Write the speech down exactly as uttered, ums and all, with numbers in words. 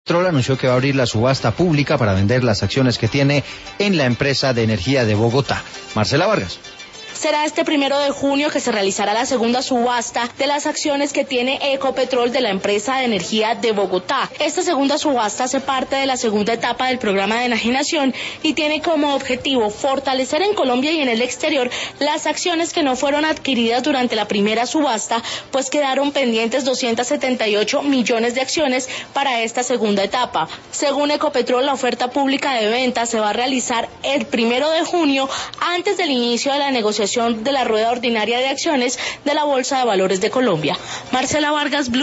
Ecopetrol anunció que va a abrir la subasta pública para vender las acciones que tiene en la empresa de energía de Bogotá. Marcela Vargas. Será este primero de junio que se realizará la segunda subasta de las acciones que tiene Ecopetrol de la empresa de energía de Bogotá. Esta segunda subasta hace parte de la segunda etapa del programa de enajenación y tiene como objetivo fortalecer en Colombia y en el exterior las acciones que no fueron adquiridas durante la primera subasta, pues quedaron pendientes doscientos setenta y ocho millones de acciones para esta segunda etapa. Según Ecopetrol, la oferta pública de venta se va a realizar el primero de junio antes del inicio de la negociación de la rueda ordinaria de acciones de la Bolsa de Valores de Colombia. Marcela Vargas, Blue.